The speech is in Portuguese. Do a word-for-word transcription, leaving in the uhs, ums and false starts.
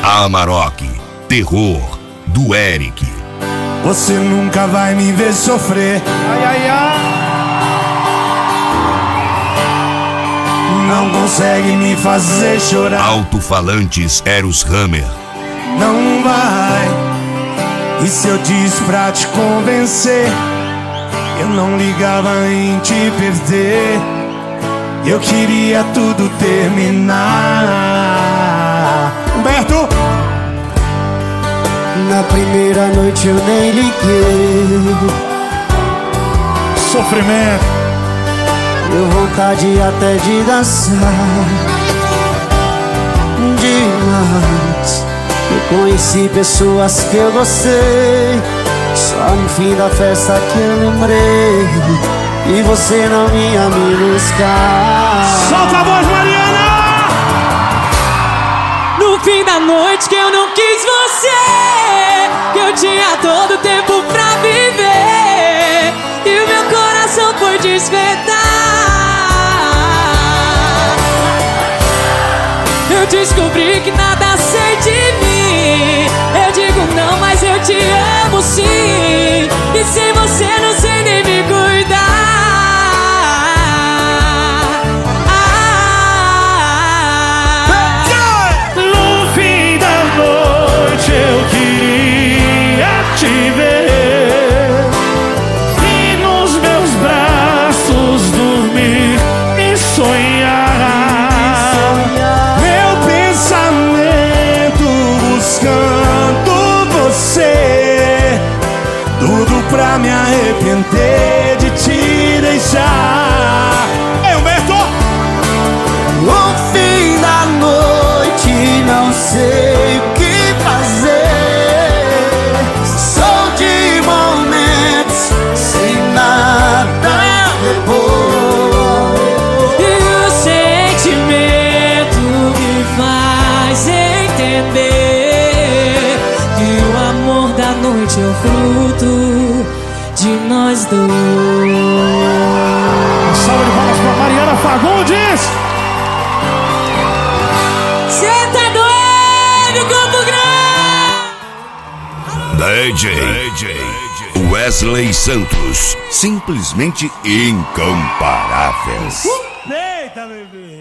Amarok, Terror, do Eric. Você nunca vai me ver sofrer. Ai, ai, ai. Não consegue me fazer chorar. Alto-falantes Eros Hammer. Não vai. E se eu disse pra te convencer, eu não ligava em te perder. Eu queria tudo terminar. Humberto! Na primeira noite eu nem liguei. Sofrimento. Deu vontade até de dançar demais. Eu conheci pessoas que eu gostei, só no fim da festa que eu lembrei. E você não vinha me buscar. Solta a voz, Mariana! No fim da noite que eu não quis você, que eu tinha todo o tempo pra viver, e o meu coração foi despertar. Eu descobri que nada sei de mim. Eu digo não, mas eu te amo sim. E sem você não sei nem me cuidar. No fim da noite eu queria te ver, e nos meus braços dormir e sonhar. Meu pensamento buscando você, tudo pra me arrepender de te deixar. Ei, Humberto! No fim da noite não sei o que fazer. Sou de momentos sem nada depois. E o sentimento me faz entender que o amor da noite é o fruto de nós dois. Salve de palmas pra Mariana Fagundes! Cê tá doido, Campo Grande? D J Wesley Santos, simplesmente incomparável. Eita, bebê!